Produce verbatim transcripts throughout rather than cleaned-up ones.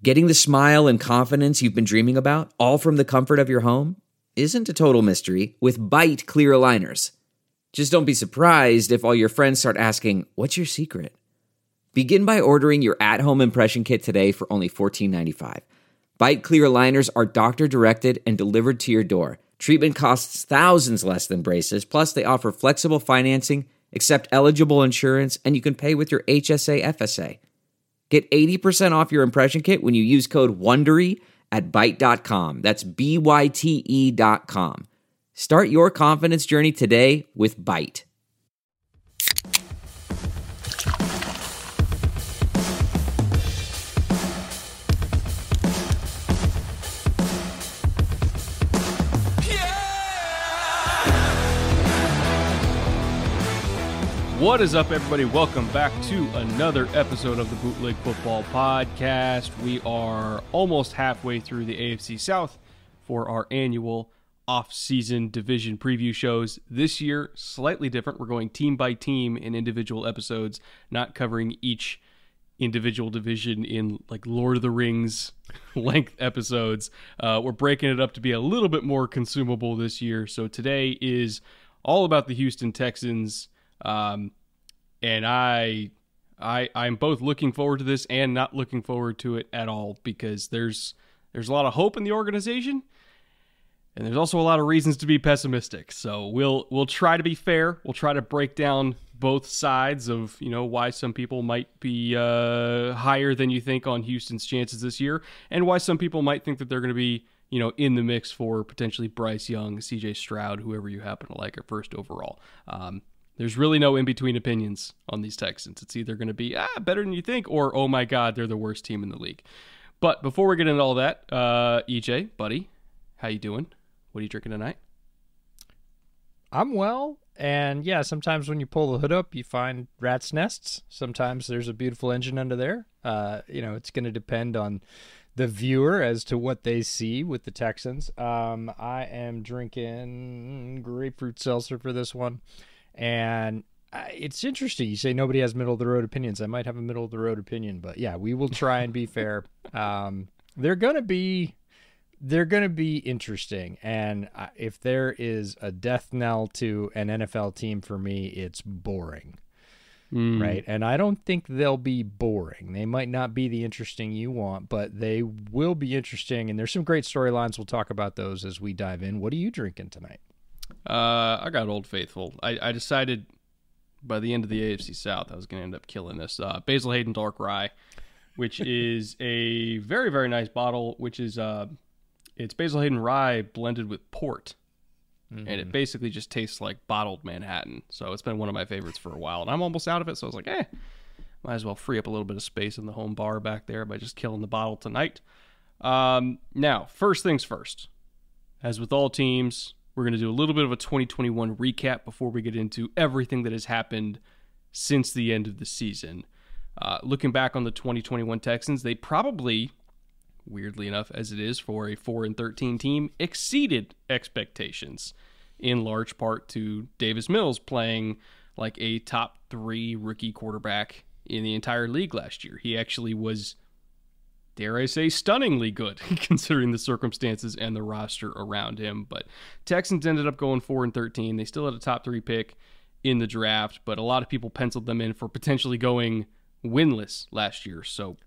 Getting the smile and confidence you've been dreaming about, all from the comfort of your home, isn't a total mystery with Byte clear aligners. Just don't be surprised if all your friends start asking, "What's your secret?" Begin by ordering your at-home impression kit today for only fourteen ninety-five. Byte clear aligners are doctor-directed and delivered to your door. Treatment costs thousands less than braces, plus they offer flexible financing, accept eligible insurance, and you can pay with your H S A F S A. Get eighty percent off your impression kit when you use code WONDERY at byte dot com. That's B Y T E dot com. Start your confidence journey today with Byte. What is up, everybody? Welcome back to another episode of the Bootleg Football Podcast. We are almost halfway through the A F C South for our annual off-season division preview shows. This year, slightly different. We're going team by team in individual episodes, not covering each individual division in like Lord of the Rings length episodes. Uh, we're breaking it up to be a little bit more consumable this year. So today is all about the Houston Texans. Um, and I, I, I'm both looking forward to this and not looking forward to it at all, because there's, there's a lot of hope in the organization, and there's also a lot of reasons to be pessimistic. So we'll, we'll try to be fair. We'll try to break down both sides of, you know, why some people might be, uh, higher than you think on Houston's chances this year, and why some people might think that they're going to be, you know, in the mix for potentially Bryce Young, C J Stroud, whoever you happen to like at first overall. Um, There's really no in-between opinions on these Texans. It's either going to be, ah, better than you think, or, oh my God, they're the worst team in the league. But before we get into all that, uh, E J, buddy, how you doing? What are you drinking tonight? I'm well, and yeah, sometimes when you pull the hood up, you find rat's nests. Sometimes there's a beautiful engine under there. Uh, you know, it's going to depend on the viewer as to what they see with the Texans. Um, I am drinking grapefruit seltzer for this one. And it's interesting. You say nobody has middle-of-the-road opinions. I might have a middle-of-the-road opinion, but yeah, we will try and be fair. Um, they're gonna be, they're gonna be interesting. And if there is a death knell to an N F L team for me, it's boring, mm. right? And I don't think they'll be boring. They might not be the interesting you want, but they will be interesting. And there's some great storylines. We'll talk about those as we dive in. What are you drinking tonight? Uh, I got Old Faithful. I, I decided by the end of the A F C South I was going to end up killing this. Uh, Basil Hayden Dark Rye, which is a very, very nice bottle, which is uh, it's Basil Hayden Rye blended with port. Mm-hmm. And it basically just tastes like bottled Manhattan. So it's been one of my favorites for a while. And I'm almost out of it, so I was like, eh, might as well free up a little bit of space in the home bar back there by just killing the bottle tonight. Um, now, first things first. As with all teams, we're going to do a little bit of a twenty twenty-one recap before we get into everything that has happened since the end of the season. Uh, looking back on the twenty twenty-one Texans, they probably, weirdly enough as it is for a four and thirteen team, exceeded expectations, in large part to Davis Mills playing like a top three rookie quarterback in the entire league last year. He actually was, dare I say, stunningly good considering the circumstances and the roster around him. But Texans ended up going four and thirteen. They still had a top three pick in the draft, but a lot of people penciled them in for potentially going winless last year. So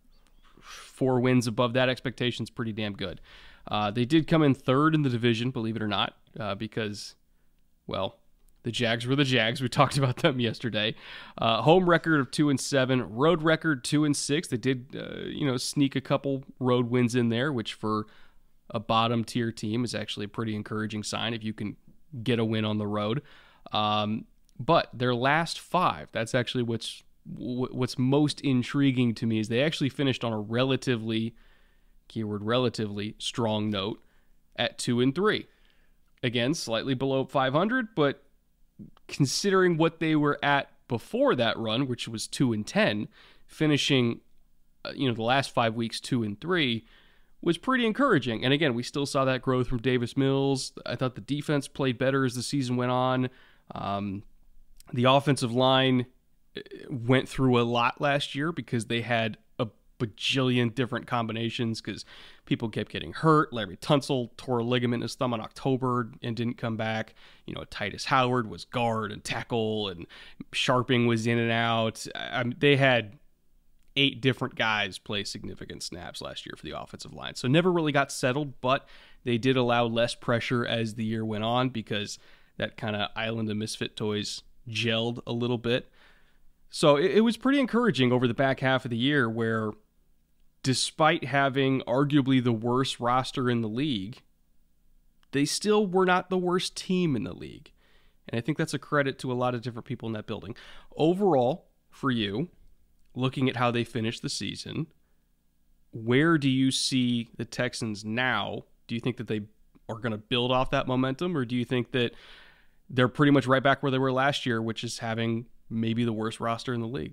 four wins above that expectation is pretty damn good. Uh, they did come in third in the division, believe it or not, uh, because, well, the Jags were the Jags. We talked about them yesterday. Uh, home record of two and seven, road record two and six. They did, uh, you know, sneak a couple road wins in there, which for a bottom tier team is actually a pretty encouraging sign if you can get a win on the road. Um, but their last five, that's actually what's what's most intriguing to me, is they actually finished on a relatively, keyword relatively, strong note at two and three. Again, slightly below five hundred, but considering what they were at before that run, which was two and ten, finishing, uh, you know, the last five weeks two and three, was pretty encouraging. And again, we still saw that growth from Davis Mills. I thought the defense played better as the season went on. Um, the offensive line went through a lot last year because they had a bajillion different combinations because people kept getting hurt. Larry Tunsil tore a ligament in his thumb in October and didn't come back. You know, Titus Howard was guard and tackle, and Sharping was in and out. I mean, they had eight different guys play significant snaps last year for the offensive line. So never really got settled, but they did allow less pressure as the year went on because that kind of island of misfit toys gelled a little bit. So it, it was pretty encouraging over the back half of the year where, despite having arguably the worst roster in the league, they still were not the worst team in the league. And I think that's a credit to a lot of different people in that building. Overall, for you, looking at how they finished the season, where do you see the Texans now? Do you think that they are going to build off that momentum, or do you think that they're pretty much right back where they were last year, which is having maybe the worst roster in the league?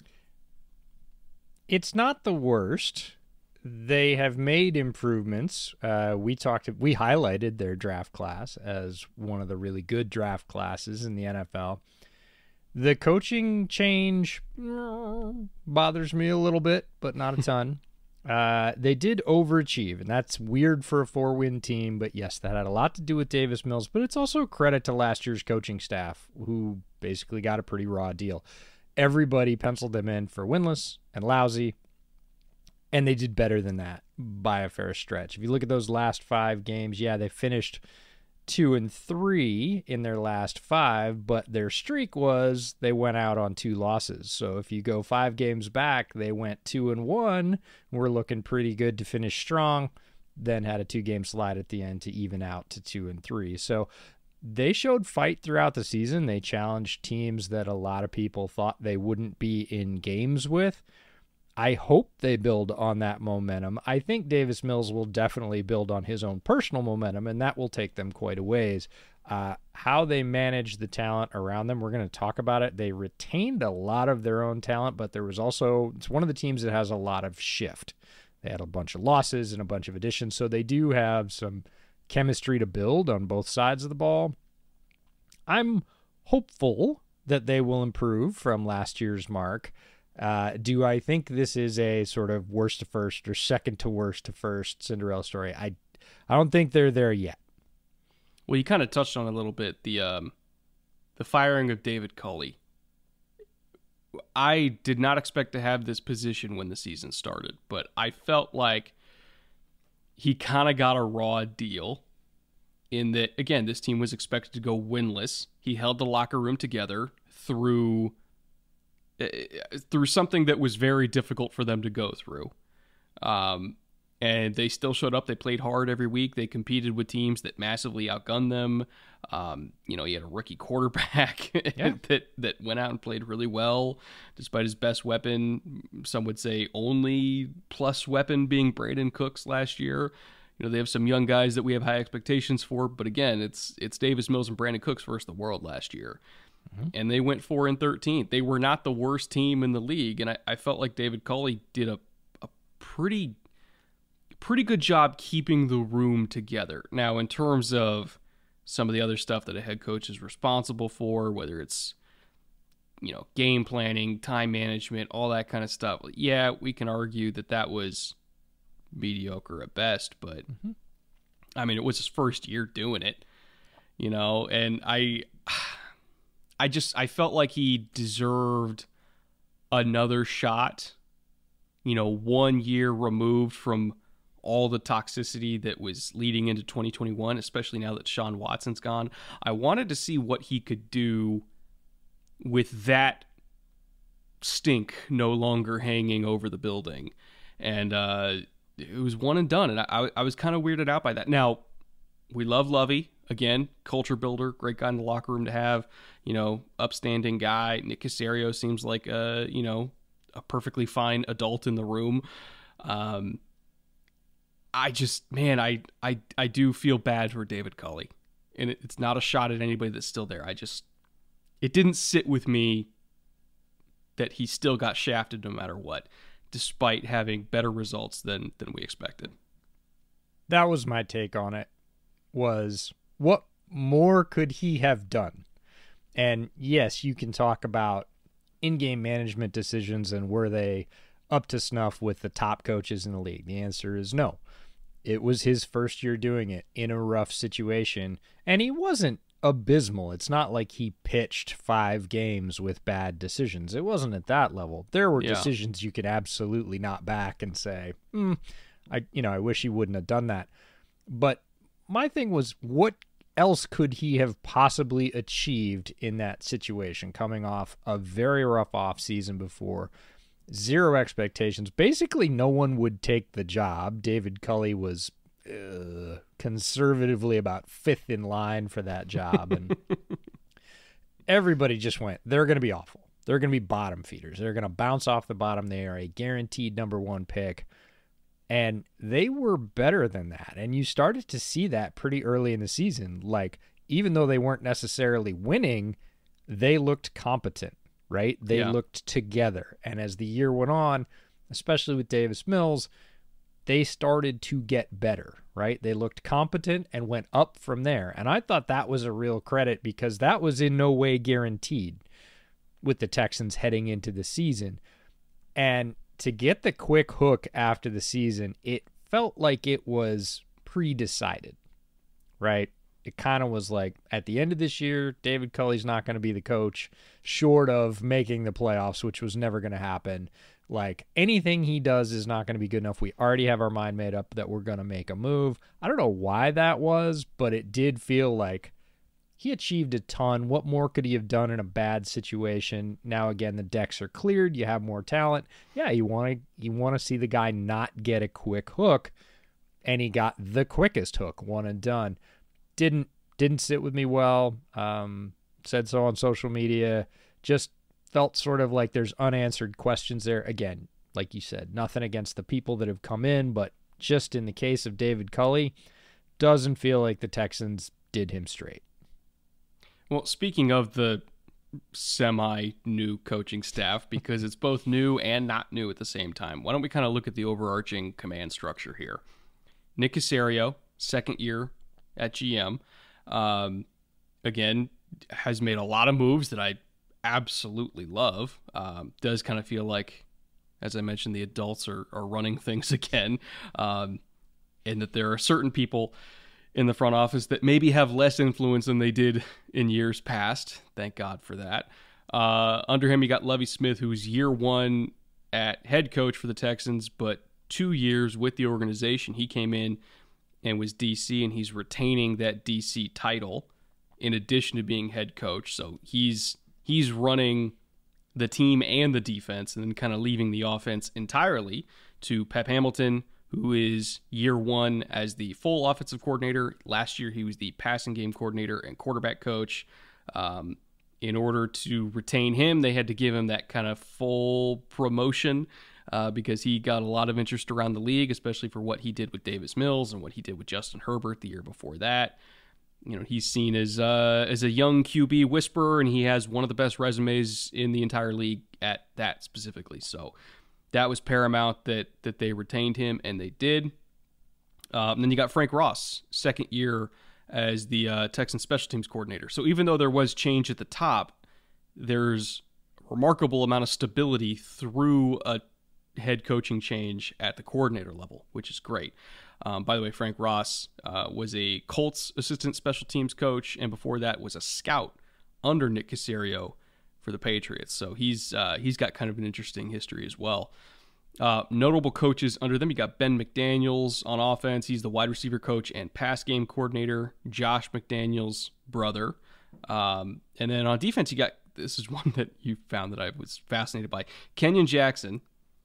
It's not the worst. They have made improvements. Uh, we talked, we highlighted their draft class as one of the really good draft classes in the N F L. The coaching change mm, bothers me a little bit, but not a ton. uh, they did overachieve, and that's weird for a four-win team, but yes, that had a lot to do with Davis Mills, but it's also a credit to last year's coaching staff, who basically got a pretty raw deal. Everybody penciled them in for winless and lousy, and they did better than that by a fair stretch. If you look at those last five games, yeah, they finished two and three in their last five, but their streak was they went out on two losses. So if you go five games back, they went two and one. We're looking pretty good to finish strong. Then had a two-game slide at the end to even out to two and three. So they showed fight throughout the season. They challenged teams that a lot of people thought they wouldn't be in games with. I hope they build on that momentum. I think Davis Mills will definitely build on his own personal momentum, and that will take them quite a ways. Uh, how they manage the talent around them, we're going to talk about it. They retained a lot of their own talent, but there was also, it's one of the teams that has a lot of shift. They had a bunch of losses and a bunch of additions, so they do have some chemistry to build on both sides of the ball. I'm hopeful that they will improve from last year's mark. Uh, do I think this is a sort of worst to first or second to worst to first Cinderella story? I, I don't think they're there yet. Well, you kind of touched on it a little bit, the um, the firing of David Culley. I did not expect to have this position when the season started, but I felt like he kind of got a raw deal in that, again, this team was expected to go winless. He held the locker room together through through something that was very difficult for them to go through. Um, and they still showed up. They played hard every week. They competed with teams that massively outgunned them. Um, you know, he had a rookie quarterback yeah. that, that went out and played really well, despite his best weapon, some would say only plus weapon, being Brandon Cooks last year. You know, they have some young guys that we have high expectations for, but again, it's it's Davis Mills and Brandon Cooks versus the world last year. Mm-hmm. And they went four and thirteen. They were not the worst team in the league, and I, I felt like David Culley did a, a pretty pretty good job keeping the room together. Now, in terms of some of the other stuff that a head coach is responsible for, whether it's, you know, game planning, time management, all that kind of stuff, yeah, we can argue that that was mediocre at best, but mm-hmm. I mean, it was his first year doing it, you know, and I... I just, I felt like he deserved another shot, you know, one year removed from all the toxicity that was leading into twenty twenty-one, especially now that Sean Watson's gone. I wanted to see what he could do with that stink no longer hanging over the building. And uh, it was one and done. And I, I was kind of weirded out by that. Now, we love Lovey. Again, culture builder, great guy in the locker room to have, you know, upstanding guy. Nick Caserio seems like a, you know, a perfectly fine adult in the room. Um, I just, man, I, I, I do feel bad for David Culley. And it, it's not a shot at anybody that's still there. I just, it didn't sit with me that he still got shafted no matter what, despite having better results than, than we expected. That was my take on it, was... what more could he have done? And yes, you can talk about in-game management decisions and were they up to snuff with the top coaches in the league? The answer is no. It was his first year doing it in a rough situation, and he wasn't abysmal. It's not like he pitched five games with bad decisions. It wasn't at that level. There were yeah. decisions you could absolutely not back and say, hmm, I, you know, I wish he wouldn't have done that. But my thing was, what else could he have possibly achieved in that situation, coming off a very rough off season before? Zero expectations. Basically, no one would take the job. David Culley was uh, conservatively about fifth in line for that job. And everybody just went, they're going to be awful. They're going to be bottom feeders. They're going to bounce off the bottom. They are a guaranteed number one pick. And they were better than that. And you started to see that pretty early in the season. Like, even though they weren't necessarily winning, they looked competent, right? They yeah. looked together. And as the year went on, especially with Davis Mills, they started to get better, right? They looked competent and went up from there. And I thought that was a real credit, because that was in no way guaranteed with the Texans heading into the season. And to get the quick hook after the season, it felt like it was pre-decided, right? It kind of was like, at the end of this year, David Culley's not going to be the coach, short of making the playoffs, which was never going to happen. Like, anything he does is not going to be good enough. We already have our mind made up that we're going to make a move. I don't know why that was, but it did feel like he achieved a ton. What more could he have done in a bad situation? Now, again, the decks are cleared. You have more talent. Yeah, you want to you want to see the guy not get a quick hook, and he got the quickest hook, one and done. Didn't didn't sit with me well. Um, said so on social media. Just felt sort of like there's unanswered questions there. Again, like you said, nothing against the people that have come in, but just in the case of David Culley, doesn't feel like the Texans did him straight. Well, speaking of the semi-new coaching staff, because it's both new and not new at the same time, why don't we kind of look at the overarching command structure here? Nick Caserio, second year at G M, um, again, has made a lot of moves that I absolutely love. Um, does kind of feel like, as I mentioned, the adults are, are running things again, um, and that there are certain people in the front office that maybe have less influence than they did in years past. Thank God for that. Uh, under him, you got Lovie Smith, who's year one at head coach for the Texans, but two years with the organization. He came in and was D C, and he's retaining that D C title in addition to being head coach. So he's he's running the team and the defense, and then kind of leaving the offense entirely to Pep Hamilton, who is year one as the full offensive coordinator. Last year, he was the passing game coordinator and quarterback coach. Um, in order to retain him, they had to give him that kind of full promotion uh, because he got a lot of interest around the league, especially for what he did with Davis Mills and what he did with Justin Herbert the year before that. You know, he's seen as uh, as a young Q B whisperer, and he has one of the best resumes in the entire league at that specifically. So that was paramount that that they retained him, and they did. Uh, and then you got Frank Ross, second year as the uh, Texans special teams coordinator. So even though there was change at the top, there's a remarkable amount of stability through a head coaching change at the coordinator level, which is great. Um, by the way, Frank Ross uh, was a Colts assistant special teams coach, and before that was a scout under Nick Caserio for the Patriots. So he's uh, he's got kind of an interesting history as well. Uh, notable coaches under them, you got Ben McDaniels on offense. He's the wide receiver coach and pass game coordinator. Josh McDaniels' brother. Um, and then on defense, you got, this is one that you found that I was fascinated by, Kenyon Jackson.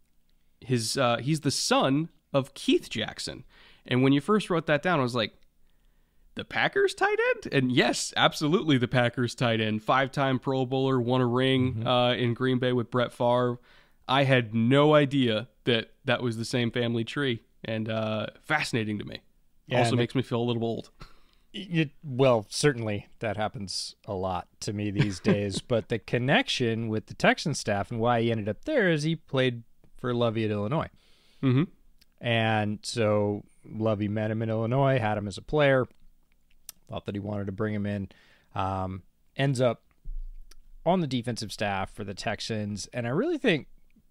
His uh, he's the son of Keith Jackson. And when you first wrote that down, I was like, the Packers tight end? And yes, absolutely the Packers tight end. Five-time Pro Bowler, won a ring mm-hmm. uh, in Green Bay with Brett Favre. I had no idea that that was the same family tree, and uh, fascinating to me. Yeah, also makes it, me feel a little old. It, well, certainly that happens a lot to me these days, but the connection with the Texan staff and why he ended up there is he played for Lovie at Illinois. Mm-hmm. And so Lovie met him in Illinois, had him as a player, thought that he wanted to bring him in, um, ends up on the defensive staff for the Texans. And I really think Pep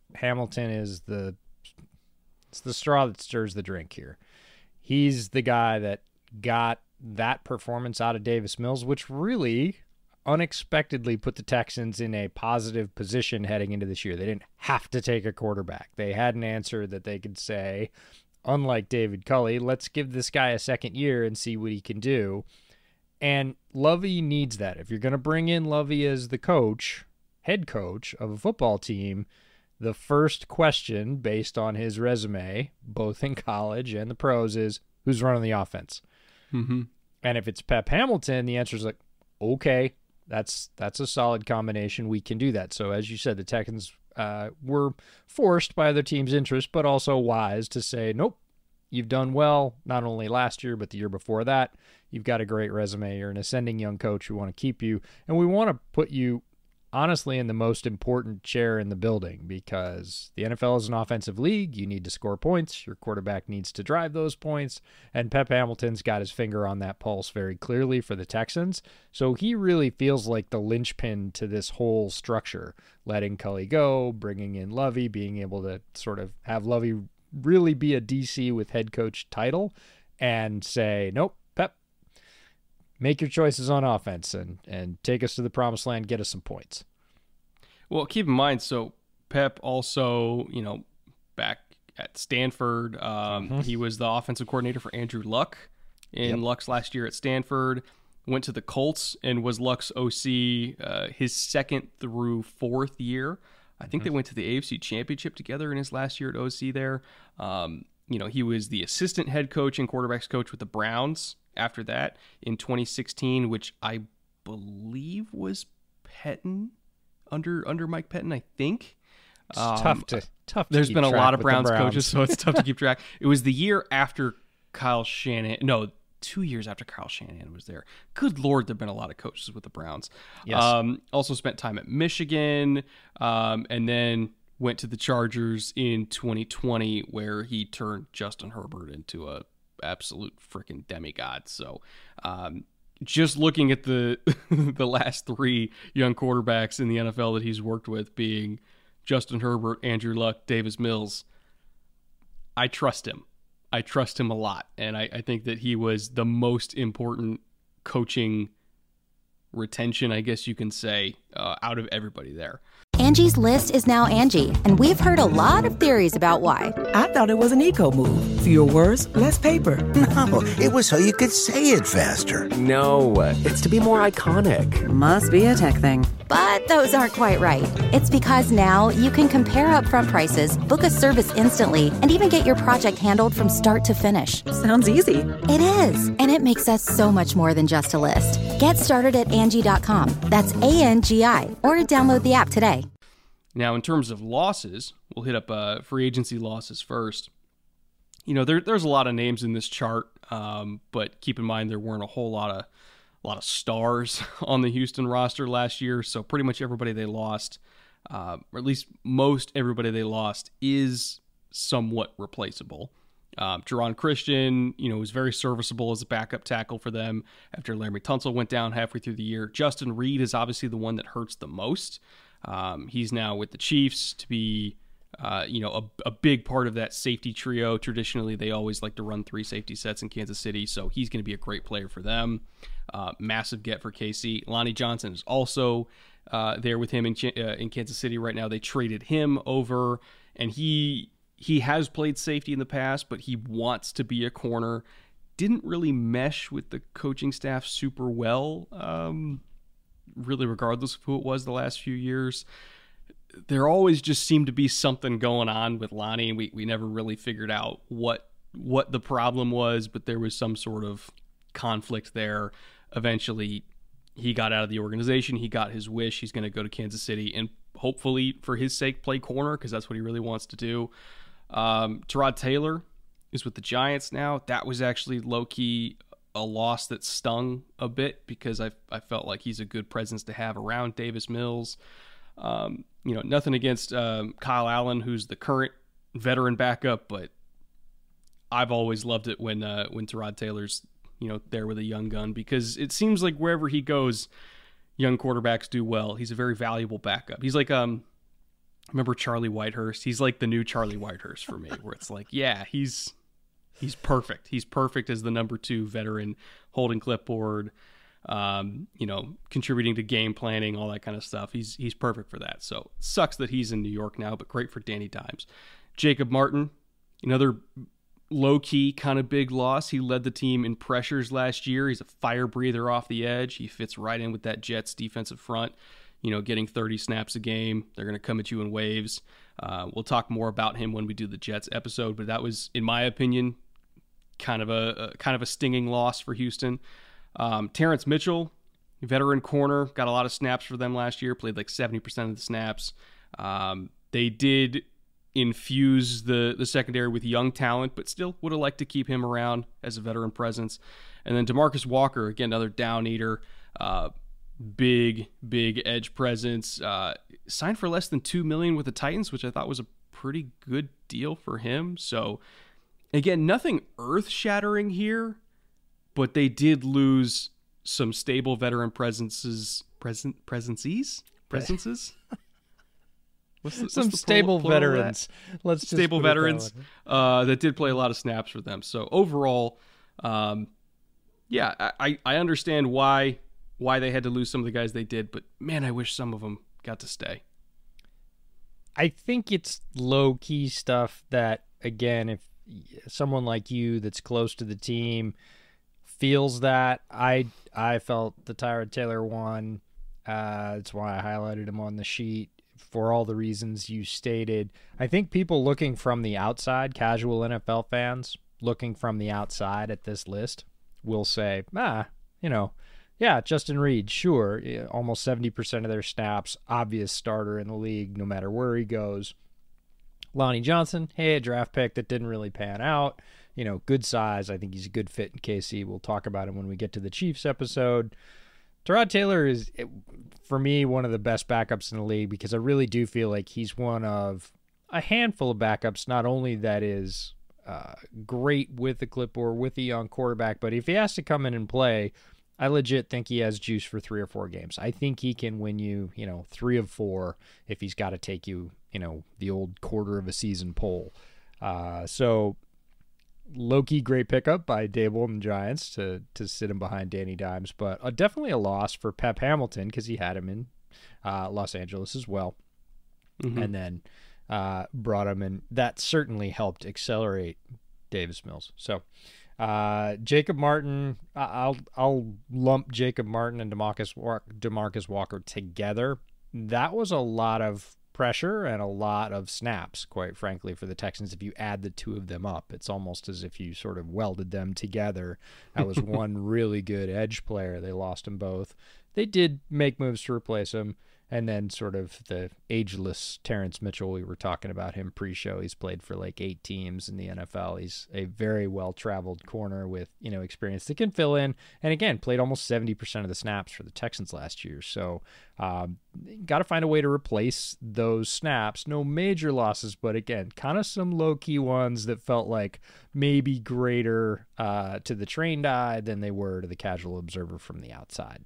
Hamilton is the it's the straw that stirs the drink here. He's the guy that got that performance out of Davis Mills, which really unexpectedly put the Texans in a positive position heading into this year. They didn't have to take a quarterback. They had an answer that they could say, unlike David Culley, let's give this guy a second year and see what he can do. And Lovey needs that. If you're going to bring in Lovey as the coach, head coach of a football team, the first question based on his resume, both in college and the pros, is who's running the offense? Mm-hmm. And if it's Pep Hamilton, the answer is like, okay, that's that's a solid combination. We can do that. So as you said, the Texans uh, were forced by other teams' interest, but also wise to say, nope, you've done well, not only last year, but the year before that. You've got a great resume. You're an ascending young coach. We want to keep you. And we want to put you, honestly, in the most important chair in the building, because the N F L is an offensive league. You need to score points. Your quarterback needs to drive those points. And Pep Hamilton's got his finger on that pulse very clearly for the Texans. So he really feels like the linchpin to this whole structure, letting Culley go, bringing in Lovey, being able to sort of have Lovey really be a D C with head coach title and say, nope, Pep, make your choices on offense and, and take us to the promised land, get us some points. Well, keep in mind, so Pep also, you know, back at Stanford, um, mm-hmm. he was the offensive coordinator for Andrew Luck in yep. Luck's last year at Stanford, went to the Colts and was Luck's O C uh, his second through fourth year. I think mm-hmm. they went to the A F C Championship together in his last year at O C there. Um, you know, he was the assistant head coach and quarterbacks coach with the Browns after that in twenty sixteen, which I believe was Pettin, under under Mike Pettin, I think. It's um, tough to tough. To there's keep been a track lot of with Browns, Browns coaches, so it's tough to keep track. It was the year after Kyle Shanahan. No, two years after Kyle Shanahan was there. Good Lord, there've been a lot of coaches with the Browns. Yes. Um, also spent time at Michigan, um, and then went to the Chargers in twenty twenty, where he turned Justin Herbert into a absolute freaking demigod. So, um, just looking at the the last three young quarterbacks in the N F L that he's worked with, being Justin Herbert, Andrew Luck, Davis Mills, I trust him. I trust him a lot, and I, I think that he was the most important coaching retention, I guess you can say, uh, out of everybody there. Angie's List is now Angie, and we've heard a lot of theories about why. I thought it was an eco move. Fewer words, less paper. No, it was so you could say it faster. No, it's to be more iconic. Must be a tech thing. But those aren't quite right. It's because now you can compare upfront prices, book a service instantly, and even get your project handled from start to finish. Sounds easy. It is, and it makes us so much more than just a list. Get started at Angie dot com. That's A N G I, or download the app today. Now, in terms of losses, we'll hit up uh, free agency losses first. You know, there, there's a lot of names in this chart, um, but keep in mind there weren't a whole lot of a lot of stars on the Houston roster last year, so pretty much everybody they lost, uh, or at least most everybody they lost, is somewhat replaceable. Um, Jerron Christian, you know, was very serviceable as a backup tackle for them after Laremy Tunsil went down halfway through the year. Justin Reed is obviously the one that hurts the most. Um, he's now with the Chiefs to be, uh, you know, a, a big part of that safety trio. Traditionally, they always like to run three safety sets in Kansas City, so he's going to be a great player for them. Uh, massive get for K C. Lonnie Johnson is also uh, there with him in uh, in Kansas City right now. They traded him over, and he he has played safety in the past, but he wants to be a corner. Didn't really mesh with the coaching staff super well. Um, really regardless of who it was the last few years. There always just seemed to be something going on with Lonnie, and we, we never really figured out what what the problem was, but there was some sort of conflict there. Eventually, he got out of the organization. He got his wish. He's going to go to Kansas City and hopefully, for his sake, play corner, because that's what he really wants to do. Um, Tyrod Taylor is with the Giants now. That was actually low-key a loss that stung a bit, because I I felt like he's a good presence to have around Davis Mills. Um, you know, nothing against um, Kyle Allen, who's the current veteran backup, but I've always loved it when uh, when Tyrod Taylor's, you know, there with a young gun, because it seems like wherever he goes, young quarterbacks do well. He's a very valuable backup. He's like um remember Charlie Whitehurst. He's like the new Charlie Whitehurst for me, where it's like, yeah, he's he's perfect. He's perfect as the number two veteran, holding clipboard, um, you know, contributing to game planning, all that kind of stuff. He's he's perfect for that. So sucks that he's in New York now, but great for Danny Dimes. Jacob Martin, another low-key kind of big loss. He led the team in pressures last year. He's a fire breather off the edge. He fits right in with that Jets defensive front, you know, getting thirty snaps a game. They're going to come at you in waves. Uh, we'll talk more about him when we do the Jets episode, but that was, in my opinion, kind of a, a kind of a stinging loss for Houston. Um, Terrence Mitchell, veteran corner, got a lot of snaps for them last year, played like seventy percent of the snaps. Um, they did infuse the the secondary with young talent, but still would have liked to keep him around as a veteran presence. And then DeMarcus Walker, again, another down eater, uh, big big edge presence, uh, signed for less than two million dollars with the Titans, which I thought was a pretty good deal for him. So again, nothing earth shattering here, but they did lose some stable veteran presences present presences presences What's the, Some what's the stable plural, plural veterans. Let's just stable put it that veterans way. uh, that did play a lot of snaps for them. So overall, um, yeah, I, I understand why why they had to lose some of the guys they did, but man, I wish some of them got to stay. I think it's low key stuff that, again, if someone like you that's close to the team feels that, I I felt the Tyrod Taylor one. Uh, that's why I highlighted him on the sheet. For all the reasons you stated. I think people looking from the outside, casual N F L fans looking from the outside at this list, will say, ah, you know, yeah, Justin Reed, sure, almost seventy percent of their snaps, obvious starter in the league, no matter where he goes. Lonnie Johnson, hey, a draft pick that didn't really pan out. You know, good size. I think he's a good fit in K C. We'll talk about him when we get to the Chiefs episode. Tyrod Taylor is, for me, one of the best backups in the league because I really do feel like he's one of a handful of backups, not only that is uh, great with the clipboard, with a young quarterback, but if he has to come in and play, I legit think he has juice for three or four games. I think he can win you, you know, three of four if he's got to take you, you know, the old quarter of a season poll. Uh, so... Low-key great pickup by Dable and the Giants to to sit him behind Danny Dimes, but uh, definitely a loss for Pep Hamilton because he had him in uh, Los Angeles as well, mm-hmm. and then uh, brought him in. That certainly helped accelerate Davis Mills. So uh, Jacob Martin, I'll I'll lump Jacob Martin and DeMarcus DeMarcus Walker together. That was a lot of pressure and a lot of snaps, quite frankly, for the Texans. If you add the two of them up, it's almost as if you sort of welded them together. That was one really good edge player. They lost them both. They did make moves to replace him. And then sort of the ageless Terrence Mitchell, we were talking about him pre-show. He's played for like eight teams in the N F L. He's a very well-traveled corner with, you know, experience that can fill in. And again, played almost seventy percent of the snaps for the Texans last year. So um, got to find a way to replace those snaps. No major losses, but again, kind of some low-key ones that felt like maybe greater uh, to the trained eye than they were to the casual observer from the outside.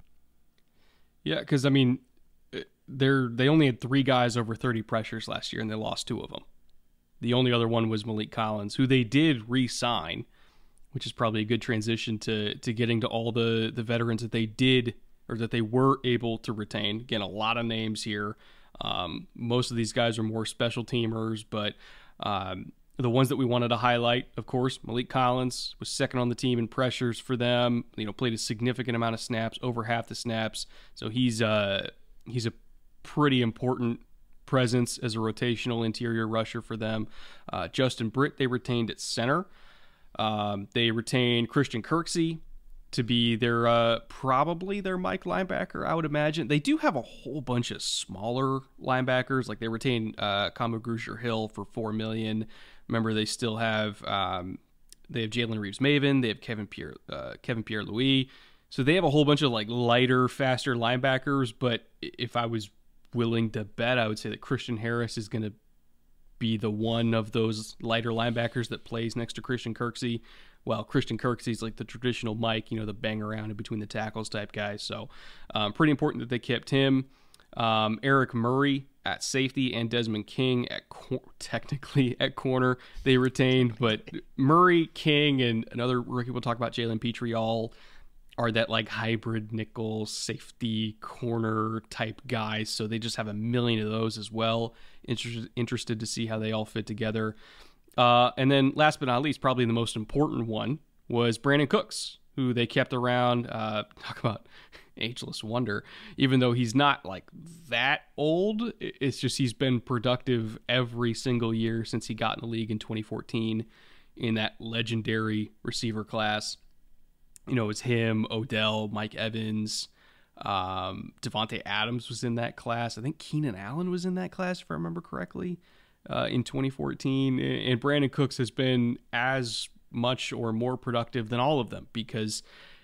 Yeah, because, I mean, They're, they only had three guys over thirty pressures last year, and they lost two of them. The only other one was Malik Collins, who they did re-sign, which is probably a good transition to to getting to all the, the veterans that they did, or that they were able to retain. Again, a lot of names here. Um, most of these guys are more special teamers, but um, the ones that we wanted to highlight, of course, Malik Collins was second on the team in pressures for them. You know, played a significant amount of snaps, over half the snaps. So he's uh he's a pretty important presence as a rotational interior rusher for them. Uh, Justin Britt, they retained at center. Um, they retained Christian Kirksey to be their uh, probably their Mike linebacker, I would imagine. They do have a whole bunch of smaller linebackers. Like they retained uh, Kamu Grugier-Hill for four million dollars. Remember, they still have um, they have Jalen Reeves-Maven. They have Kevin Pierre uh, Kevin Pierre-Louis. So they have a whole bunch of like lighter, faster linebackers. But if I was willing to bet, I would say that Christian Harris is going to be the one of those lighter linebackers that plays next to Christian Kirksey. Well, Christian Kirksey is like the traditional Mike, you know, the bang around in between the tackles type guy. So um, pretty important that they kept him. Um, Eric Murray at safety and Desmond King at cor- technically at corner they retained, but Murray, King, and another rookie we'll talk about, Jalen Petrie, all are that like hybrid nickel safety corner type guys. So they just have a million of those as well. Interested interested to see how they all fit together. Uh, and then last but not least, probably the most important one was Brandon Cooks, who they kept around. Uh, talk about ageless wonder. Even though he's not like that old, it's just he's been productive every single year since he got in the league in twenty fourteen in that legendary receiver class. You know, it's him, Odell, Mike Evans, um, Devontae Adams was in that class. I think Keenan Allen was in that class, if I remember correctly, uh, in twenty fourteen. And Brandon Cooks has been as much or more productive than all of them, because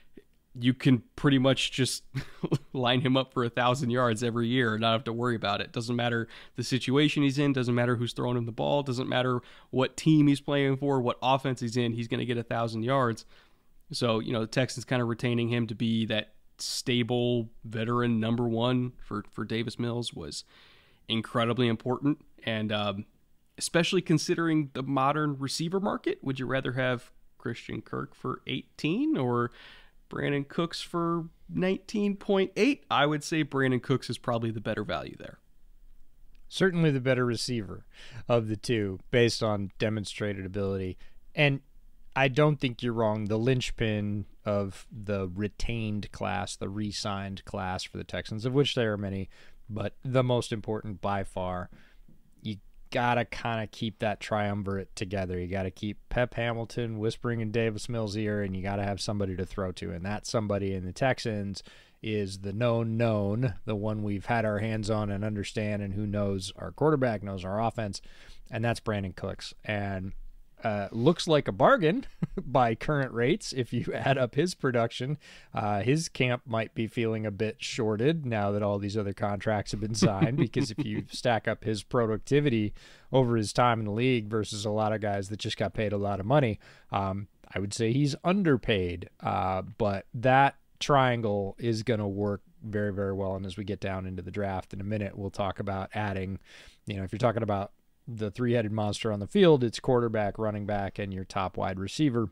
you can pretty much just line him up for a thousand yards every year and not have to worry about it. Doesn't matter the situation he's in, doesn't matter who's throwing him the ball, doesn't matter what team he's playing for, what offense he's in, he's going to get a thousand yards. So, you know, the Texans kind of retaining him to be that stable veteran number one for, for Davis Mills was incredibly important. And um, especially considering the modern receiver market, would you rather have Christian Kirk for eighteen or Brandon Cooks for nineteen point eight? I would say Brandon Cooks is probably the better value there. Certainly the better receiver of the two based on demonstrated ability. And I don't think you're wrong. The linchpin of the retained class, the re-signed class for the Texans, of which there are many, but the most important by far, you got to kind of keep that triumvirate together. You got to keep Pep Hamilton whispering in Davis Mills' ear, and you got to have somebody to throw to. And that somebody in the Texans is the known known, the one we've had our hands on and understand, and who knows our quarterback, knows our offense, and that's Brandon Cooks. And Uh, looks like a bargain by current rates. If you add up his production, uh, his camp might be feeling a bit shorted now that all these other contracts have been signed, because if you stack up his productivity over his time in the league versus a lot of guys that just got paid a lot of money, um, I would say he's underpaid. Uh, but that triangle is going to work very, very well. And as we get down into the draft in a minute, we'll talk about adding, you know, if you're talking about the three-headed monster on the field, it's quarterback, running back, and your top wide receiver.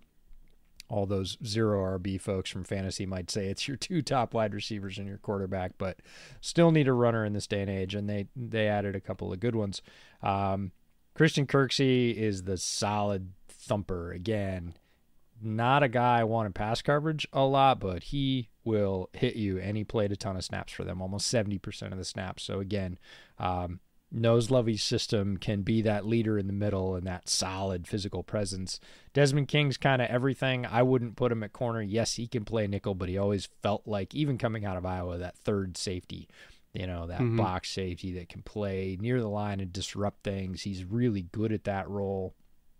All those zero R B folks from fantasy might say it's your two top wide receivers and your quarterback, but still need a runner in this day and age, and they they added a couple of good ones. Um, Christian Kirksey is the solid thumper. Again, not a guy I want in pass coverage a lot, but he will hit you, and he played a ton of snaps for them, almost seventy percent of the snaps. So again, um, knows Lovey's system, can be that leader in the middle and that solid physical presence. Desmond King's kind of everything. I wouldn't put him at corner. Yes, he can play nickel, but he always felt like, even coming out of Iowa, that third safety, you know, that mm-hmm. box safety that can play near the line and disrupt things. He's really good at that role.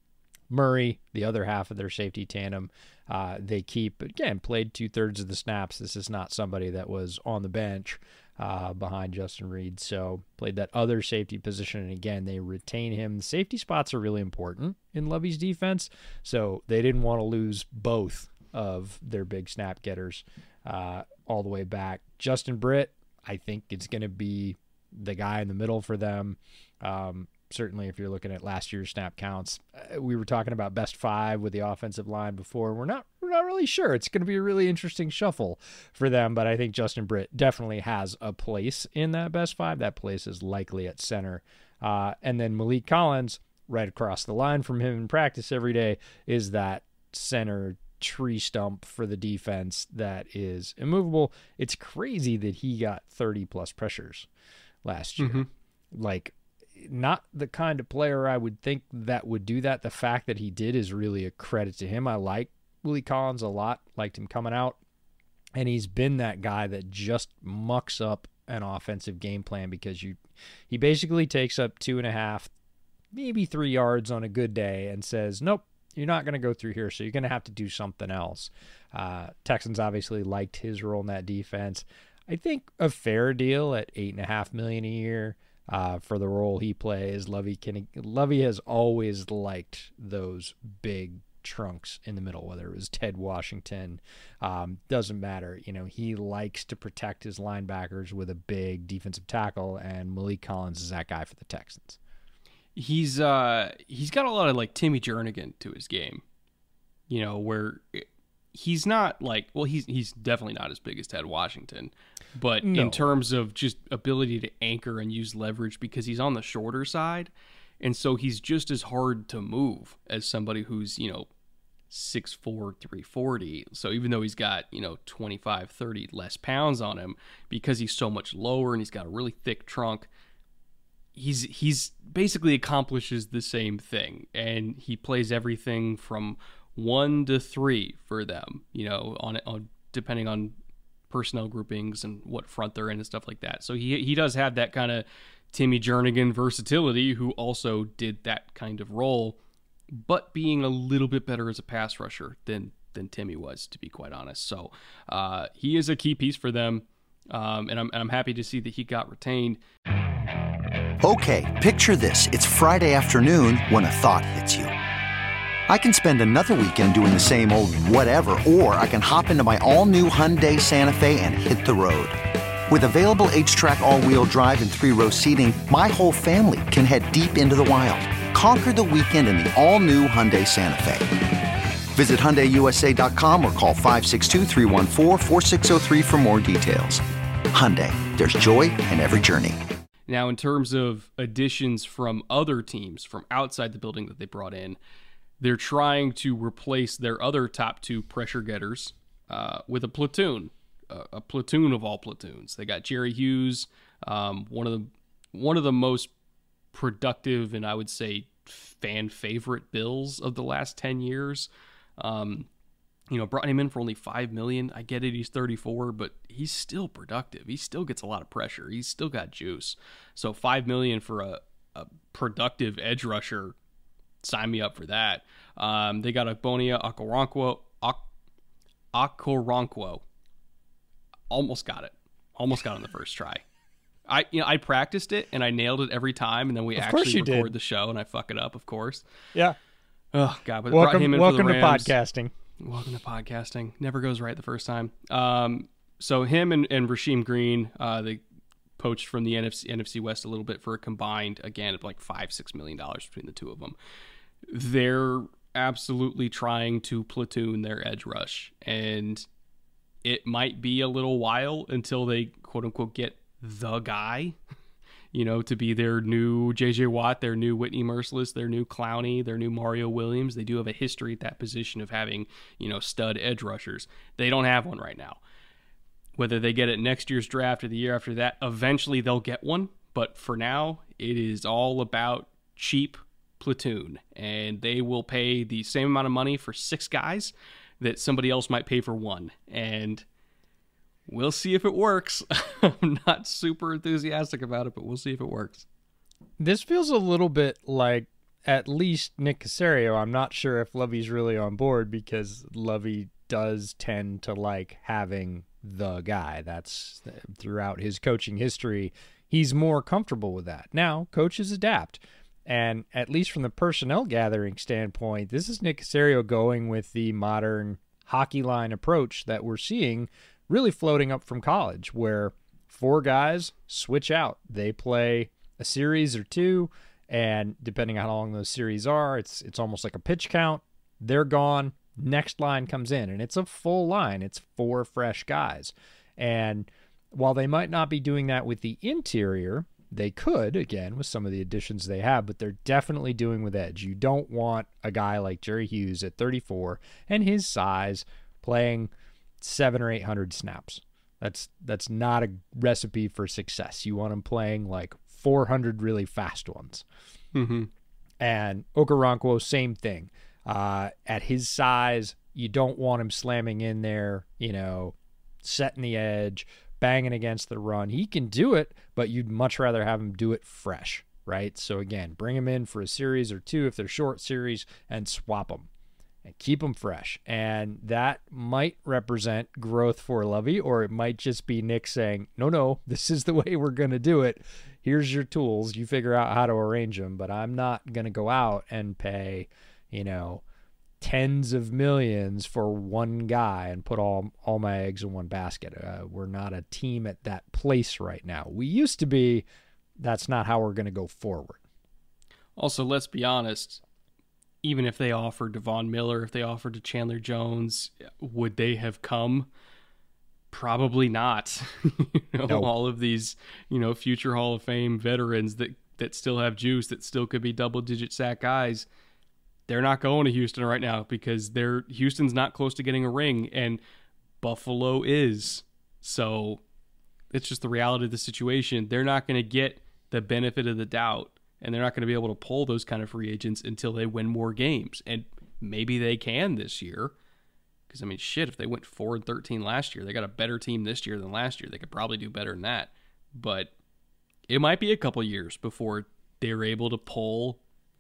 Murray, the other half of their safety tandem, uh, they keep, again, played two-thirds of the snaps. This is not somebody that was on the bench uh, behind Justin Reed, so played that other safety position, and again, they retain him. The safety spots are really important in Lovey's defense, so they didn't want to lose both of their big snap getters uh, all the way back. Justin Britt, I think it's going to be the guy in the middle for them. Um, Certainly, if you're looking at last year's snap counts, uh, we were talking about best five with the offensive line before. We're not we're not really sure. It's going to be a really interesting shuffle for them, but I think Justin Britt definitely has a place in that best five. That place is likely at center. Uh, and then Malik Collins, right across the line from him in practice every day, is that center tree stump for the defense that is immovable. It's crazy that he got thirty plus pressures last year. Mm-hmm. Like, not the kind of player I would think that would do that. The fact that he did is really a credit to him. I like Willie Collins a lot, liked him coming out, and he's been that guy that just mucks up an offensive game plan, because you, he basically takes up two and a half, maybe three yards on a good day and says, nope, you're not going to go through here, so you're going to have to do something else. Uh, Texans obviously liked his role in that defense. I think a fair deal at eight and a half million a year. Uh, for the role he plays. Lovey can Lovey has always liked those big trunks in the middle, whether it was Ted Washington. Um, doesn't matter. You know, he likes to protect his linebackers with a big defensive tackle, and Malik Collins is that guy for the Texans. He's uh he's got a lot of like Timmy Jernigan to his game, you know, where he's not like, well, he's he's definitely not as big as Ted Washington, but no. in terms of just ability to anchor and use leverage, because he's on the shorter side, and so he's just as hard to move as somebody who's, you know, six four, three forty. So even though he's got, you know, twenty-five, thirty less pounds on him, because he's so much lower and he's got a really thick trunk, he's he's basically accomplishes the same thing, and he plays everything from one to three for them, you know, on on depending on personnel groupings and what front they're in and stuff like that. So he he does have that kind of Timmy Jernigan versatility, who also did that kind of role, but being a little bit better as a pass rusher than than Timmy was, to be quite honest. So uh, he is a key piece for them, um, and I'm and I'm happy to see that he got retained. Okay, picture this. It's Friday afternoon when a thought hits you. I can spend another weekend doing the same old whatever, or I can hop into my all-new Hyundai Santa Fe and hit the road. With available H-Track all-wheel drive and three-row seating, my whole family can head deep into the wild. Conquer the weekend in the all-new Hyundai Santa Fe. Visit Hyundai U S A dot com or call five six two, three one four, four six zero three for more details. Hyundai, there's joy in every journey. Now, in terms of additions from other teams from outside the building that they brought in, they're trying to replace their other top two pressure getters uh, with a platoon, uh, a platoon of all platoons. They got Jerry Hughes, um, one of the one of the most productive and I would say fan favorite Bills of the last ten years. Um, you know, brought him in for only five million dollars. I get it, he's thirty-four, but he's still productive. He still gets a lot of pressure. He's still got juice. So five million dollars for a, a productive edge rusher, sign me up for that. Um, they got Agbonia Okoronkwo. Ok- Okoronkwo. Almost got it. Almost got it on the first try. I you know I practiced it and I nailed it every time, and then we of actually record did. the show and I fuck it up, of course. Yeah. Oh God! But welcome, brought him in welcome for the to Rams. podcasting. Welcome to podcasting. Never goes right the first time. Um, so him and, and Rasheem Green, uh, they poached from the N F C, N F C West a little bit for a combined, again, like five, six million dollars between the two of them. They're absolutely trying to platoon their edge rush, and it might be a little while until they quote unquote get the guy, you know, to be their new J J Watt, their new Whitney Merciless, their new Clowney, their new Mario Williams. They do have a history at that position of having, you know, stud edge rushers. They don't have one right now. Whether they get it next year's draft or the year after that, eventually they'll get one. But for now, it is all about cheap platoon. And they will pay the same amount of money for six guys that somebody else might pay for one. And we'll see if it works. I'm not super enthusiastic about it, but we'll see if it works. This feels a little bit like, at least Nick Caserio. I'm not sure if Lovey's really on board, because Lovey does tend to like having the guy. That's throughout his coaching history. He's more comfortable with that. Now, coaches adapt. And at least from the personnel gathering standpoint, this is Nick Caserio going with the modern hockey line approach that we're seeing really floating up from college, where four guys switch out. They play a series or two, and depending on how long those series are, it's it's almost like a pitch count. They're gone. Next line comes in, and it's a full line. It's four fresh guys. And while they might not be doing that with the interior, they could, again, with some of the additions they have, but they're definitely doing with edge. You don't want a guy like Jerry Hughes at thirty-four and his size playing seven or eight hundred snaps. That's that's not a recipe for success. You want him playing like four hundred really fast ones. Mm-hmm. And Okoronkwo, same thing. Uh, at his size, you don't want him slamming in there, you know, setting the edge, banging against the run. He can do it, but you'd much rather have him do it fresh, right? So again, bring him in for a series or two if they're short series and swap them and keep them fresh. And that might represent growth for Lovey, or it might just be Nick saying, no, no, this is the way we're going to do it. Here's your tools. You figure out how to arrange them, but I'm not going to go out and pay, you know, tens of millions for one guy and put all all my eggs in one basket. Uh, we're not a team at that place right now. We used to be. That's not how we're going to go forward. Also, let's be honest. Even if they offered Devon Miller, if they offered to Chandler Jones, would they have come? Probably not. you know, no. All of these, you know, future Hall of Fame veterans that, that still have juice, that still could be double-digit sack guys, they're not going to Houston right now because they're Houston's not close to getting a ring, and Buffalo is. So it's just the reality of the situation. They're not going to get the benefit of the doubt, and they're not going to be able to pull those kind of free agents until they win more games. And maybe they can this year. Because, I mean, shit, if they went four and thirteen last year, they got a better team this year than last year. They could probably do better than that. But it might be a couple years before they're able to pull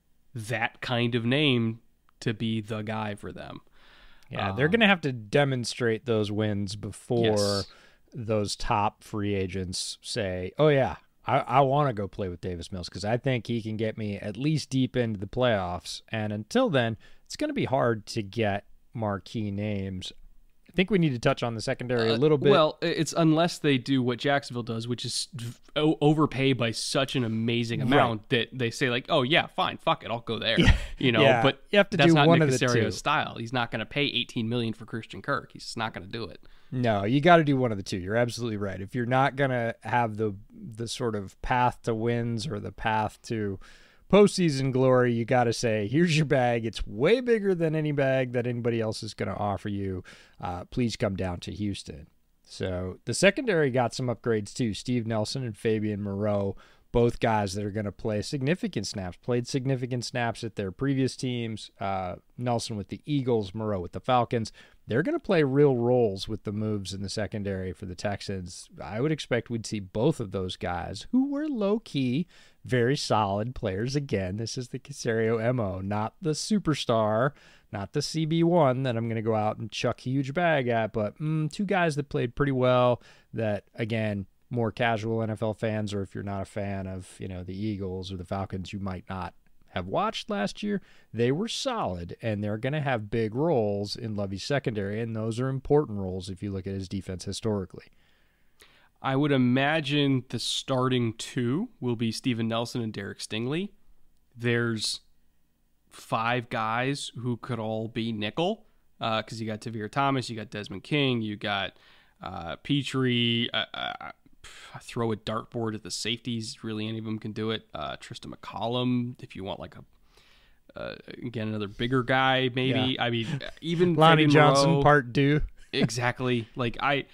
that kind of name to be the guy for them. Yeah, um, they're going to have to demonstrate those wins before yes. those top free agents say, oh, yeah, I, I want to go play with Davis Mills because I think he can get me at least deep into the playoffs. And until then, it's going to be hard to get marquee names. I think we need to touch on the secondary a little bit. Uh, well, it's unless they do what Jacksonville does, which is o- overpay by such an amazing amount right. that they say, like, oh, yeah, fine, fuck it, I'll go there. Yeah. You know, yeah. but you have to that's do not one Nick of the Caserio's two. style. He's not going to pay eighteen million dollars for Christian Kirk. He's just not going to do it. No, you got to do one of the two. You're absolutely right. If you're not going to have the the sort of path to wins or the path to postseason glory, you got to say, here's your bag. It's way bigger than any bag that anybody else is going to offer you. Uh, please come down to Houston. So the secondary got some upgrades too. Steve Nelson and Fabian Moreau, both guys that are going to play significant snaps, played significant snaps at their previous teams. Uh, Nelson with the Eagles, Moreau with the Falcons. They're going to play real roles with the moves in the secondary for the Texans. I would expect we'd see both of those guys who were low-key, very solid players. Again, this is the Caserio M O, not the superstar, not the C B one that I'm going to go out and chuck a huge bag at, but mm, two guys that played pretty well that, again, more casual N F L fans, or if you're not a fan of, you know, the Eagles or the Falcons, you might not have watched last year. They were solid, and they're going to have big roles in Lovey's secondary, and those are important roles if you look at his defense historically. I would imagine the starting two will be Steven Nelson and Derek Stingley. There's five guys who could all be nickel, because uh, you got Tavir Thomas, you got Desmond King, you got uh, Petrie. Uh, uh, throw a dartboard at the safeties. Really, any of them can do it. Uh, Tristan McCollum, if you want like a, uh, again, another bigger guy, maybe. Yeah. I mean, even Lonnie Fabian Johnson, Moreau, part two. Exactly. Like, I,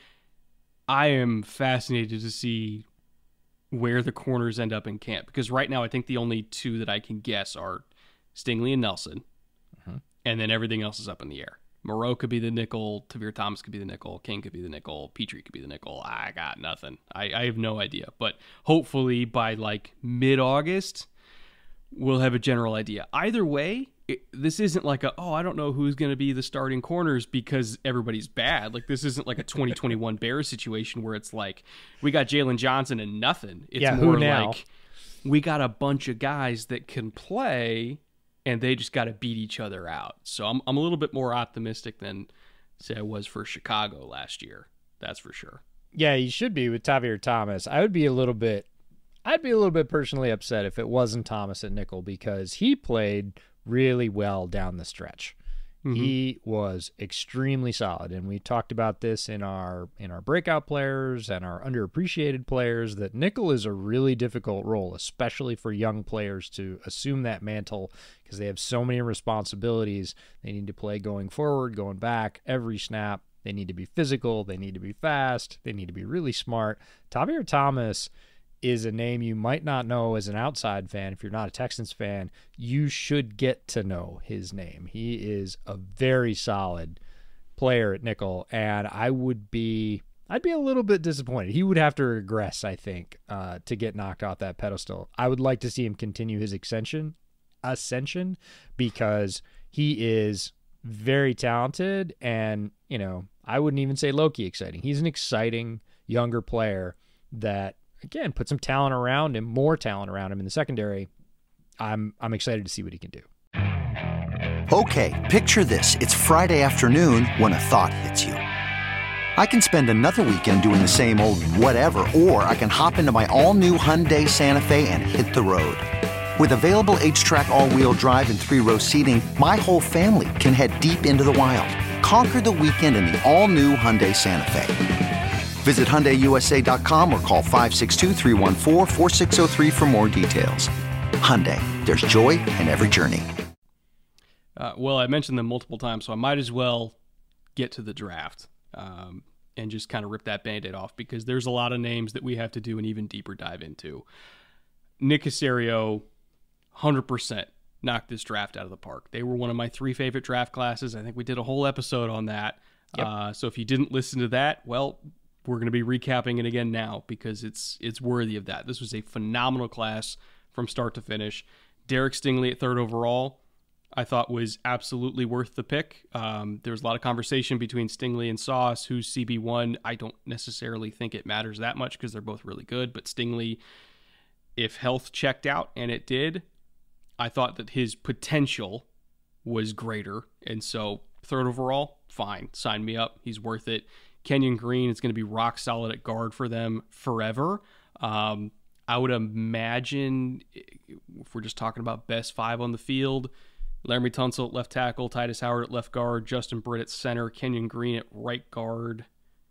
I am fascinated to see where the corners end up in camp, because right now I think the only two that I can guess are Stingley and Nelson, mm-hmm. and then everything else is up in the air. Moreau could be the nickel. Tavir Thomas could be the nickel. King could be the nickel. Petrie could be the nickel. I got nothing. I, I have no idea. But hopefully by like mid-August, we'll have a general idea. Either way, it, this isn't like a, oh, I don't know who's going to be the starting corners because everybody's bad. Like, this isn't like a twenty twenty-one Bears situation where it's like, we got Jalen Johnson and nothing. It's yeah, more who now? like, we got a bunch of guys that can play, and they just got to beat each other out. So I'm I'm a little bit more optimistic than, say, I was for Chicago last year. That's for sure. Yeah, you should be with Tavir Thomas. I would be a little bit, I'd be a little bit personally upset if it wasn't Thomas at nickel, because he played really well down the stretch. Mm-hmm. He was extremely solid, and we talked about this in our in our breakout players and our underappreciated players, that nickel is a really difficult role, especially for young players to assume that mantle, because they have so many responsibilities. They need to play going forward, going back, every snap. They need to be physical. They need to be fast. They need to be really smart. Tavir Thomas is a name you might not know as an outside fan. If you're not a Texans fan, you should get to know his name. He is a very solid player at nickel, and I would be, I'd be a little bit disappointed. He would have to regress, I think, uh, to get knocked off that pedestal. I would like to see him continue his ascension, ascension, because he is very talented, and, you know, I wouldn't even say low-key exciting. He's an exciting younger player that, again, put some talent around him, more talent around him in the secondary. I'm I'm excited to see what he can do. Okay, picture this. It's Friday afternoon when a thought hits you. I can spend another weekend doing the same old whatever, or I can hop into my all-new Hyundai Santa Fe and hit the road. With available H-Track all-wheel drive and three-row seating, my whole family can head deep into the wild. Conquer the weekend in the all-new Hyundai Santa Fe. Visit Hyundai U S A dot com or call five six two, three one four, four six zero three for more details. Hyundai, there's joy in every journey. Uh, well, I mentioned them multiple times, so I might as well get to the draft um, and just kind of rip that Band-Aid off, because there's a lot of names that we have to do an even deeper dive into. Nick Caserio, one hundred percent knocked this draft out of the park. They were one of my three favorite draft classes. I think we did a whole episode on that. Yep. Uh, so if you didn't listen to that, well, we're going to be recapping it again now, because it's it's worthy of that. This was a phenomenal class from start to finish. Derek Stingley at third overall, I thought was absolutely worth the pick. Um, there was a lot of conversation between Stingley and Sauce, who's C B one. I don't necessarily think it matters that much because they're both really good, but Stingley, if health checked out, and it did, I thought that his potential was greater. And so third overall, fine, sign me up. He's worth it. Kenyon Green is going to be rock solid at guard for them forever. Um, I would imagine, if we're just talking about best five on the field, Laramie Tunsil at left tackle, Titus Howard at left guard, Justin Britt at center, Kenyon Green at right guard.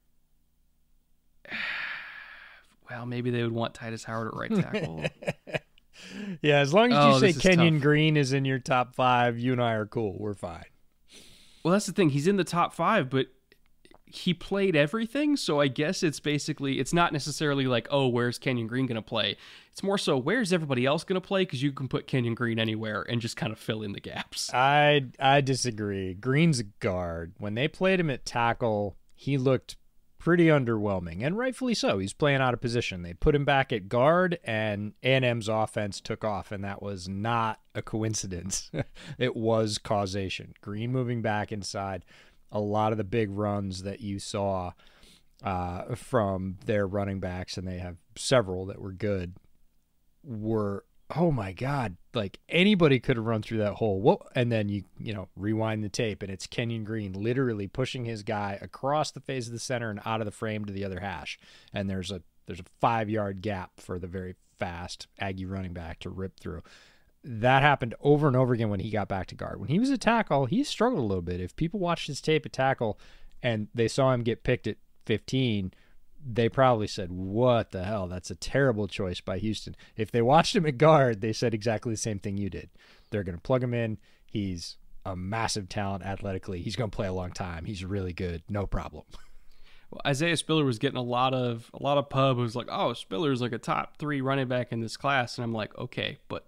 Well, maybe they would want Titus Howard at right tackle. Yeah, as long as Oh, you say this is Kenyon tough. Green is in your top five, you and I are cool. We're fine. Well, that's the thing. He's in the top five, but he played everything, so I guess it's basically, it's not necessarily like, oh, where's Kenyon Green going to play? It's more so, where's everybody else going to play? Because you can put Kenyon Green anywhere and just kind of fill in the gaps. I I disagree. Green's a guard. When they played him at tackle, he looked pretty underwhelming, and rightfully so. He's playing out of position. They put him back at guard, and A and M's offense took off, and that was not a coincidence. It was causation. Green moving back inside. A lot of the big runs that you saw uh, from their running backs, and they have several that were good, were, oh my God, like anybody could have run through that hole. What? And then you, you know, rewind the tape, and it's Kenyon Green literally pushing his guy across the face of the center and out of the frame to the other hash. And there's a there's a five yard gap for the very fast Aggie running back to rip through. That happened over and over again when he got back to guard. When he was a tackle, he struggled a little bit. If people watched his tape at tackle and they saw him get picked at fifteen, they probably said, what the hell? That's a terrible choice by Houston. If they watched him at guard, they said exactly the same thing you did. They're going to plug him in. He's a massive talent athletically. He's going to play a long time. He's really good. No problem. Well, Isaiah Spiller was getting a lot of a lot of pub. It was like, oh, Spiller's like a top three running back in this class. And I'm like, okay, but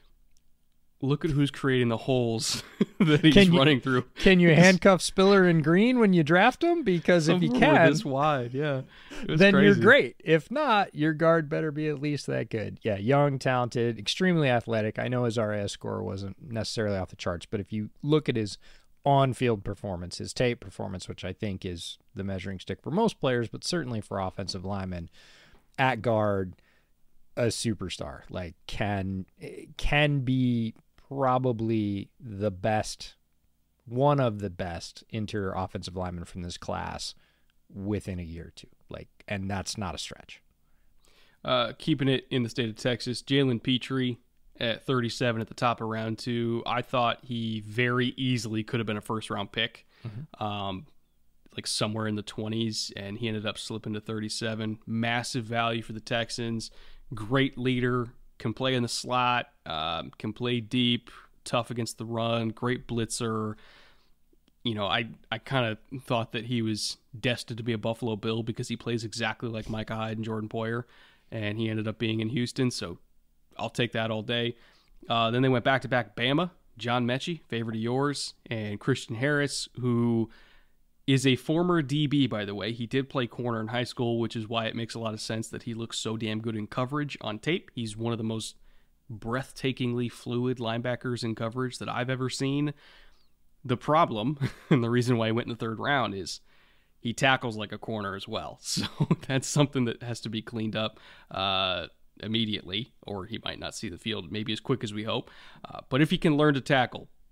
look at who's creating the holes that he's Can you- running through. Can you handcuff Spiller and Green when you draft them? Because if Some you of them were can, this wide, yeah, It was then you're crazy. great. If not, your guard better be at least that good. Yeah, young, talented, extremely athletic. I know his R A S score wasn't necessarily off the charts, but if you look at his on-field performance, his tape performance, which I think is the measuring stick for most players, but certainly for offensive linemen, at guard, a superstar. Like, can can be probably the best, one of the best interior offensive linemen from this class within a year or two. Like, and that's not a stretch. Uh, keeping it in the state of Texas, Jalen Petrie at thirty-seven at the top of round two. I thought he very easily could have been a first round pick, mm-hmm. um, like somewhere in the twenties, and he ended up slipping to thirty-seven. Massive value for the Texans. Great leader. Can play in the slot, um, can play deep, tough against the run, great blitzer. You know, I, I kind of thought that he was destined to be a Buffalo Bill because he plays exactly like Micah Hyde and Jordan Poyer, and he ended up being in Houston, so I'll take that all day. Uh, then they went back-to-back Bama, John Mechie, favorite of yours, and Christian Harris, who is a former D B, by the way. He did play corner in high school, which is why it makes a lot of sense that he looks so damn good in coverage on tape. He's one of the most breathtakingly fluid linebackers in coverage that I've ever seen. The problem, and the reason why he went in the third round, is he tackles like a corner as well. So that's something that has to be cleaned up uh, immediately, or he might not see the field maybe as quick as we hope. Uh, but if he can learn to tackle,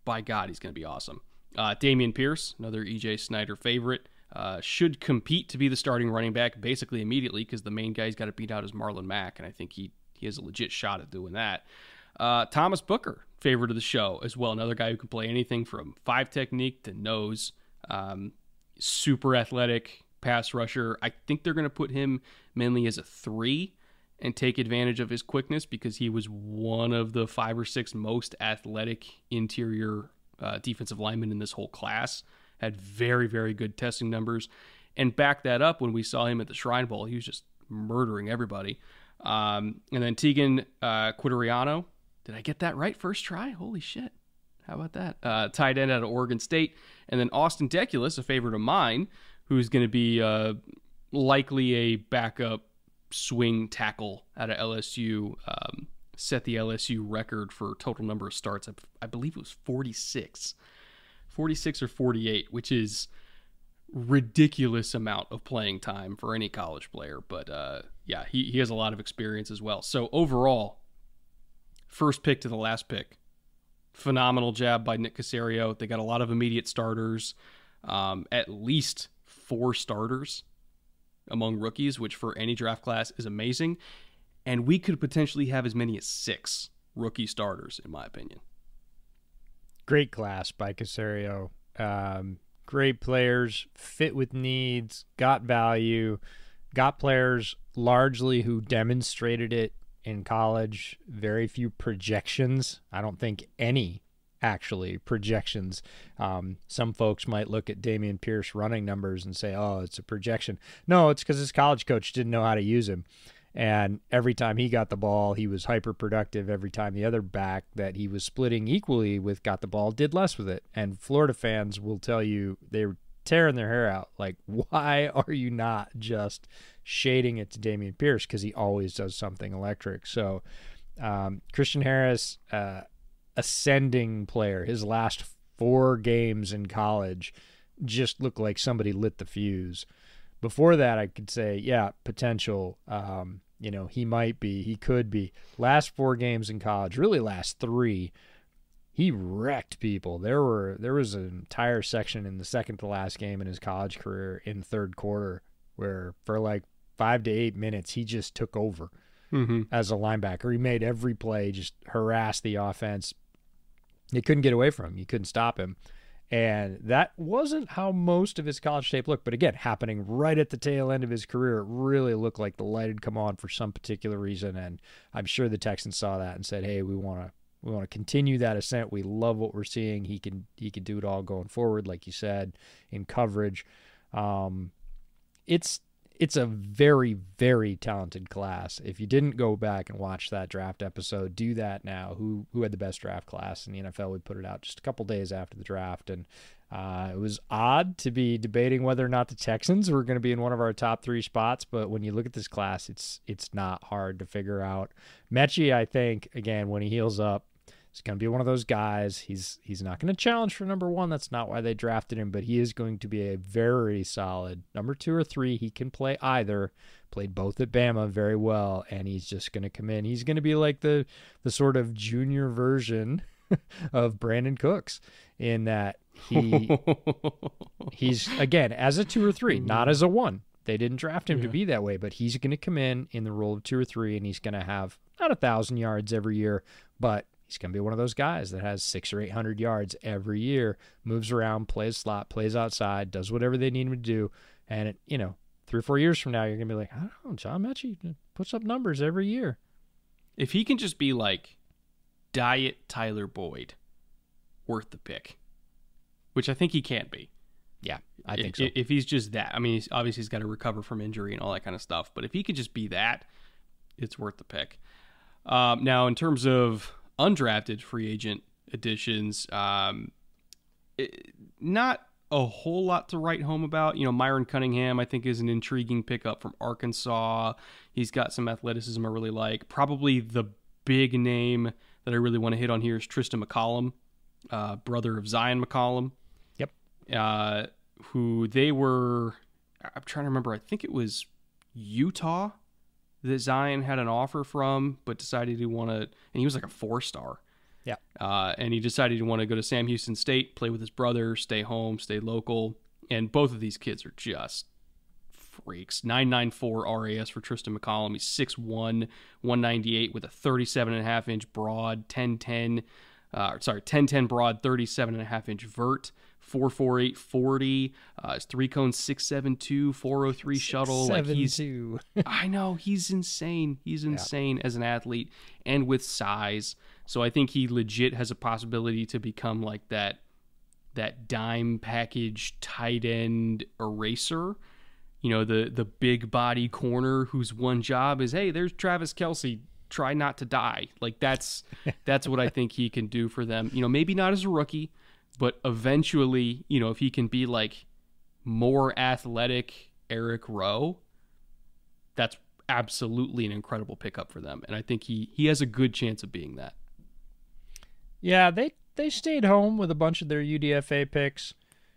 by God, he's going to be awesome. Uh, Dameon Pierce, another E J Snyder favorite, uh, should compete to be the starting running back basically immediately because the main guy he's got to beat out is Marlon Mack, and I think he, he has a legit shot at doing that. Uh, Thomas Booker, favorite of the show as well, another guy who can play anything from five technique to nose. Um, super athletic pass rusher. I think they're going to put him mainly as a three and take advantage of his quickness because he was one of the five or six most athletic interior uh, defensive linemen in this whole class. Had very, very good testing numbers. And back that up when we saw him at the Shrine Bowl. He was just murdering everybody. Um, and then Tegan uh, Quitoriano. Did I get that right first try? Holy shit. How about that? Uh, tight end out of Oregon State. And then Austin Deculus, a favorite of mine, who's going to be uh, likely a backup swing tackle out of L S U. Um, set the L S U record for total number of starts. I, I believe it was forty-six. forty-six or forty-eight, which is ridiculous amount of playing time for any college player. But uh, yeah, he, he has a lot of experience as well. So overall, first pick to the last pick, phenomenal job by Nick Caserio. They got a lot of immediate starters, um, at least four starters among rookies, which for any draft class is amazing. And we could potentially have as many as six rookie starters, in my opinion. Great class by Caserio. Um, great players, fit with needs, got value, got players largely who demonstrated it in college. Very few projections. I don't think any actually projections. Um, some folks might look at Dameon Pierce running numbers and say, oh, it's a projection. No, it's because his college coach didn't know how to use him. And every time he got the ball, he was hyper productive. Every time the other back that he was splitting equally with got the ball, did less with it. And Florida fans will tell you they were tearing their hair out. Like, why are you not just shading it to Dameon Pierce? Because he always does something electric. So um, Christian Harris, uh, ascending player. His last four games in college just looked like somebody lit the fuse. Before that, I could say, yeah, potential. Um, you know, he might be, he could be. Last four games in college, really last three, he wrecked people. There were there was an entire section in the second to last game in his college career in third quarter where for like five to eight minutes he just took over mm-hmm. as a linebacker. He made every play, just harassed the offense. You couldn't get away from him. You couldn't stop him. And that wasn't how most of his college tape looked. But again, happening right at the tail end of his career, it really looked like the light had come on for some particular reason. And I'm sure the Texans saw that and said, hey, we want to we want to continue that ascent. We love what we're seeing. He can he can do it all going forward, like you said, in coverage. Um, it's it's a very, very talented class. If you didn't go back and watch that draft episode, do that now. Who who had the best draft class in the N F L? We put it out just a couple days after the draft, and uh, it was odd to be debating whether or not the Texans were going to be in one of our top three spots. But when you look at this class, it's it's not hard to figure out. Mechie, I think, again, when he heals up, he's going to be one of those guys. He's he's not going to challenge for number one. That's not why they drafted him, but he is going to be a very solid number two or three. He can play either. Played both at Bama very well, and he's just going to come in. He's going to be like the the sort of junior version of Brandon Cooks in that he he's, again, as a two or three, not as a one. They didn't draft him yeah. to be that way, but he's going to come in in the role of two or three, and he's going to have not a thousand yards every year, but he's going to be one of those guys that has six or eight hundred yards every year, moves around, plays slot, plays outside, does whatever they need him to do. And, it, you know, three or four years from now, you're going to be like, I don't know, John Mechie puts up numbers every year. If he can just be like Diet Tyler Boyd, worth the pick, which I think he can be. Yeah, I think if, so. If he's just that. I mean, he's, obviously he's got to recover from injury and all that kind of stuff. But if he could just be that, it's worth the pick. Um, now, in terms of undrafted free agent additions, um, it, not a whole lot to write home about. You know, Myron Cunningham, I think, is an intriguing pickup from Arkansas. He's got some athleticism I really like. Probably the big name that I really want to hit on here is Tristan McCollum, uh, brother of Zion McCollum. Yep. Uh, who they were, I'm trying to remember, I think it was Utah that Zion had an offer from, but decided he wanted, and he was like a four-star. Yeah. Uh, and he decided he wanted to go to Sam Houston State, play with his brother, stay home, stay local. And both of these kids are just freaks. nine ninety-four R A S for Tristan McCollum. He's six one, one ninety-eight with a thirty-seven and a half inch broad, ten ten, uh, sorry, ten ten broad, thirty-seven and a half inch vert, four forty-eight forty. Uh, his three cone six seventy-two, four oh three shuttle. Like he's, I know, he's insane. He's insane yeah. as an athlete and with size. So I think he legit has a possibility to become like that, that dime package tight end eraser. You know, the the big body corner whose one job is, hey, there's Travis Kelce, try not to die. Like that's that's what I think he can do for them. You know, maybe not as a rookie, but eventually, you know, if he can be like more athletic Eric Rowe, that's absolutely an incredible pickup for them. And I think he he has a good chance of being that. Yeah, they they stayed home with a bunch of their U D F A picks.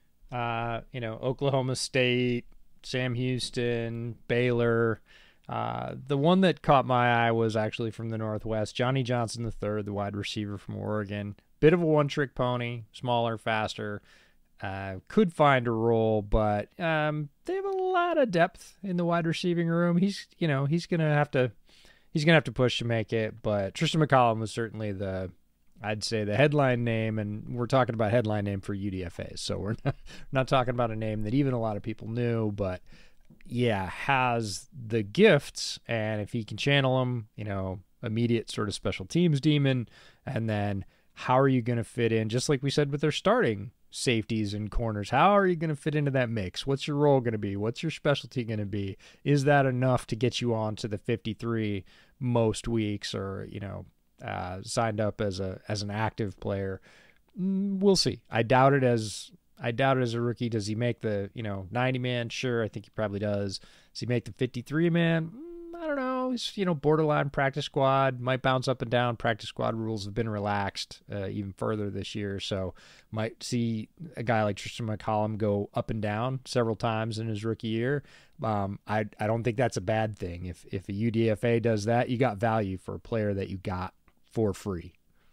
Uh, you know, Oklahoma State, Sam Houston, Baylor. Uh, the one that caught my eye was actually from the Northwest, Johnny Johnson the third, the wide receiver from Oregon. Bit of a one-trick pony, smaller, faster. Uh, could find a role, but um, they have a lot of depth in the wide receiving room. He's, you know, he's gonna have to, he's gonna have to push to make it. But Tristan McCollum was certainly the, I'd say the headline name, and we're talking about headline name for U D F A, so we're not, not talking about a name that even a lot of people knew, but yeah, has the gifts, and if he can channel them, you know, immediate sort of special teams demon, and then how are you going to fit in, just like we said with their starting safeties and corners, how are you going to fit into that mix? What's your role going to be? What's your specialty going to be? Is that enough to get you on to the fifty-three most weeks, or, you know, uh, signed up as a as an active player? We'll see. I doubt it as I doubt it as a rookie. Does he make the, you know, ninety man? Sure, I think he probably does. Does he make the fifty-three man? I don't know. He's, you know, borderline practice squad, might bounce up and down. Practice squad rules have been relaxed uh, even further this year, so might see a guy like Tristan McCollum go up and down several times in his rookie year. Um, I I don't think that's a bad thing. If if a U D F A does that, you got value for a player that you got for free.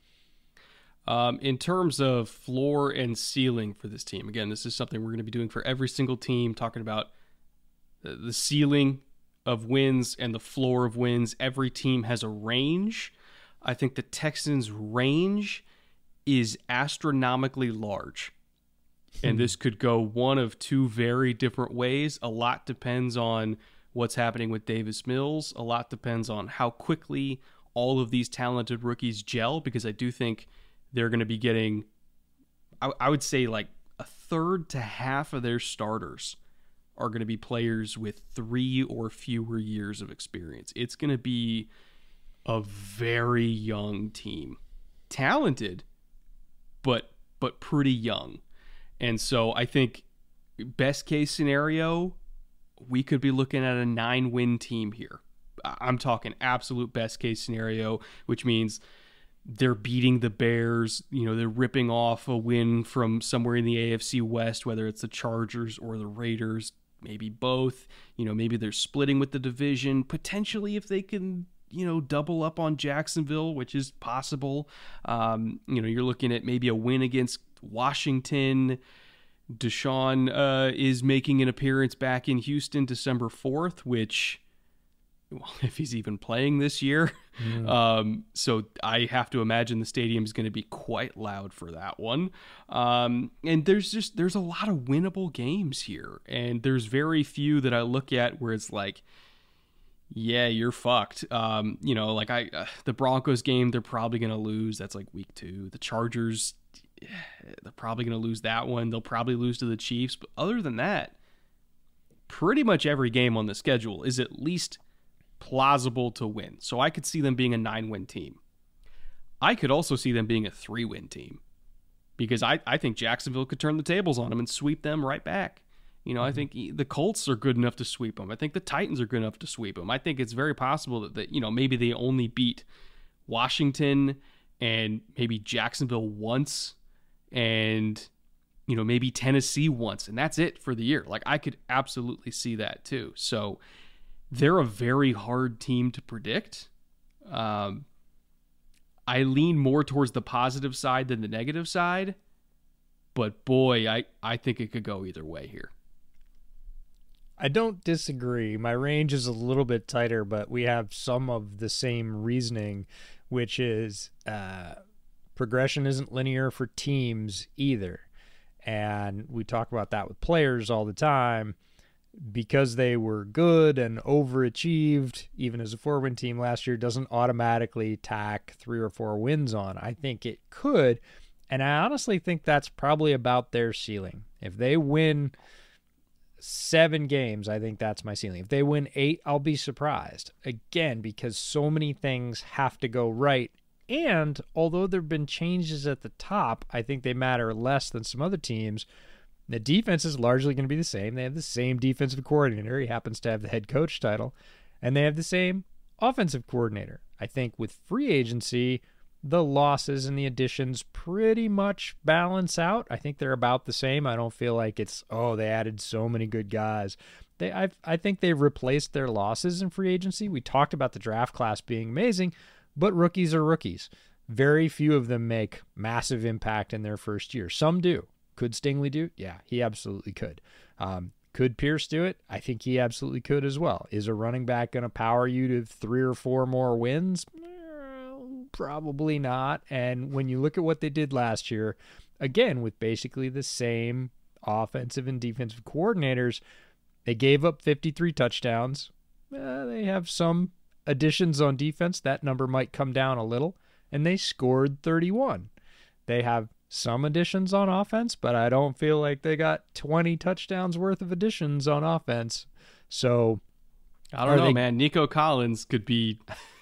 Um, in terms of floor and ceiling for this team, again, this is something we're going to be doing for every single team, talking about the ceiling of wins and the floor of wins. Every team has a range. I think the Texans' range is astronomically large. And this could go one of two very different ways. A lot depends on what's happening with Davis Mills. A lot depends on how quickly all of these talented rookies gel, because I do think they're going to be getting, I, I would say like a third to half of their starters are going to be players with three or fewer years of experience. It's going to be a very young team. Talented, but but pretty young. And so I think best case scenario, we could be looking at a nine-win team here. I'm talking absolute best case scenario, which means they're beating the Bears. You know, they're ripping off a win from somewhere in the A F C West, whether it's the Chargers or the Raiders, maybe both. You know, maybe they're splitting with the division. Potentially, if they can, you know, double up on Jacksonville, which is possible. Um, you know, you're looking at maybe a win against Washington. Deshaun uh, is making an appearance back in Houston December fourth, which, well, if he's even playing this year. Mm. Um, so I have to imagine the stadium is going to be quite loud for that one. Um, and there's just, there's a lot of winnable games here. And there's very few that I look at where it's like, yeah, you're fucked. Um, you know, like I, uh, the Broncos game, they're probably going to lose. That's like week two. The Chargers, they're probably going to lose that one. They'll probably lose to the Chiefs. But other than that, pretty much every game on the schedule is at least plausible to win. So I could see them being a nine-win team. I could also see them being a three-win team, because I, I think Jacksonville could turn the tables on them and sweep them right back. You know, mm-hmm. I think the Colts are good enough to sweep them. I think the Titans are good enough to sweep them. I think it's very possible that, that you know, maybe they only beat Washington and maybe Jacksonville once, and, you know, maybe Tennessee once, and that's it for the year. Like, I could absolutely see that too. So they're a very hard team to predict. Um, I lean more towards the positive side than the negative side. But boy, I, I think it could go either way here. I don't disagree. My range is a little bit tighter, but we have some of the same reasoning, which is uh, progression isn't linear for teams either. And we talk about that with players all the time. Because they were good and overachieved, even as a four-win team last year, doesn't automatically tack three or four wins on. I think it could, and I honestly think that's probably about their ceiling. If they win seven games, I think that's my ceiling. If they win eight, I'll be surprised. Again, because so many things have to go right. And although there have been changes at the top, I think they matter less than some other teams. The defense is largely going to be the same. They have the same defensive coordinator. He happens to have the head coach title. And they have the same offensive coordinator. I think with free agency, the losses and the additions pretty much balance out. I think they're about the same. I don't feel like it's, oh, they added so many good guys. They, I, I think they've replaced their losses in free agency. We talked about the draft class being amazing, but rookies are rookies. Very few of them make massive impact in their first year. Some do. Could Stingley do it? Yeah, he absolutely could. Um, could Pierce do it? I think he absolutely could as well. Is a running back going to power you to three or four more wins? Probably not. And when you look at what they did last year, again, with basically the same offensive and defensive coordinators, they gave up fifty-three touchdowns. Uh, they have some additions on defense. That number might come down a little. And they scored thirty-one. They have some additions on offense, but I don't feel like they got twenty touchdowns worth of additions on offense. So I don't know, they... man. Nico Collins could be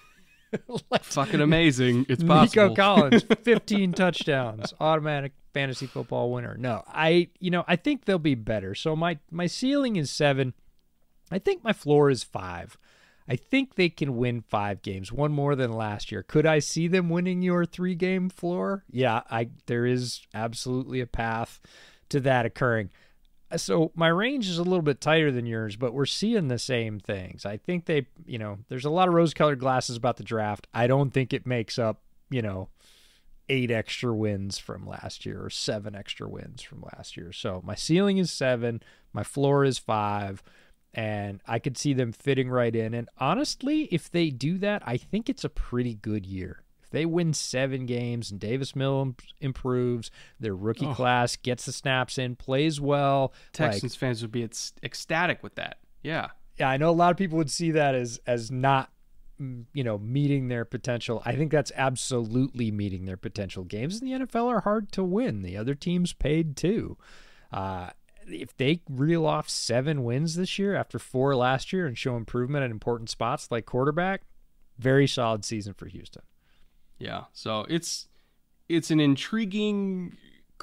fucking amazing. It's possible. Nico Collins, fifteen touchdowns, automatic fantasy football winner. No, I, you know, I think they'll be better. So my, my ceiling is seven. I think my floor is five. I think they can win five games, one more than last year. Could I see them winning your three-game floor? Yeah, I there is absolutely a path to that occurring. So my range is a little bit tighter than yours, but we're seeing the same things. I think they, you know, there's a lot of rose-colored glasses about the draft. I don't think it makes up, you know, eight extra wins from last year or seven extra wins from last year. So my ceiling is seven, my floor is five. And I could see them fitting right in. And honestly, if they do that, I think it's a pretty good year. If they win seven games and Davis Mills improves, their rookie oh. class gets the snaps in, plays well. Texans like, fans would be ecstatic with that. Yeah. Yeah, I know a lot of people would see that as as not, you know, meeting their potential. I think that's absolutely meeting their potential. Games in the N F L are hard to win. The other team's paid too. Uh If they reel off seven wins this year after four last year and show improvement at important spots like quarterback, very solid season for Houston. Yeah, so it's it's an intriguing,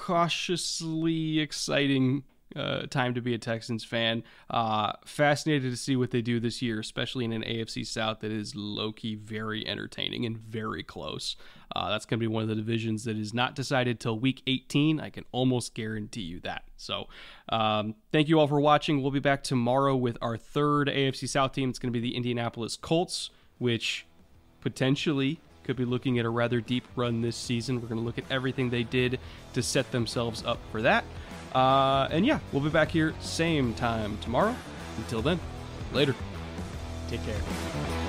cautiously exciting uh, time to be a Texans fan. Uh, fascinated to see what they do this year, especially in an A F C South that is low-key very entertaining and very close. Uh, that's going to be one of the divisions that is not decided till week eighteen. I can almost guarantee you that. So um, thank you all for watching. We'll be back tomorrow with our third A F C South team. It's going to be the Indianapolis Colts, which potentially could be looking at a rather deep run this season. We're going to look at everything they did to set themselves up for that. Uh, and yeah, we'll be back here same time tomorrow. Until then, later. Take care.